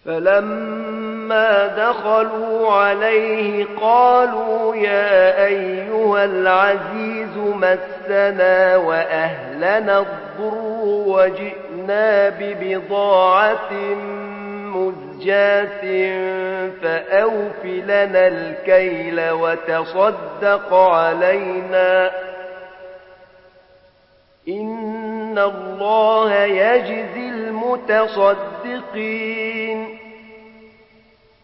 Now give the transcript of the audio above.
فلما دخلوا عليه قالوا يا أيها العزيز مسنا وأهلنا الضر وجئنا ببضاعة مزجاة فأوف لنا الكيل وتصدق علينا إن الله يجزي المتصدقين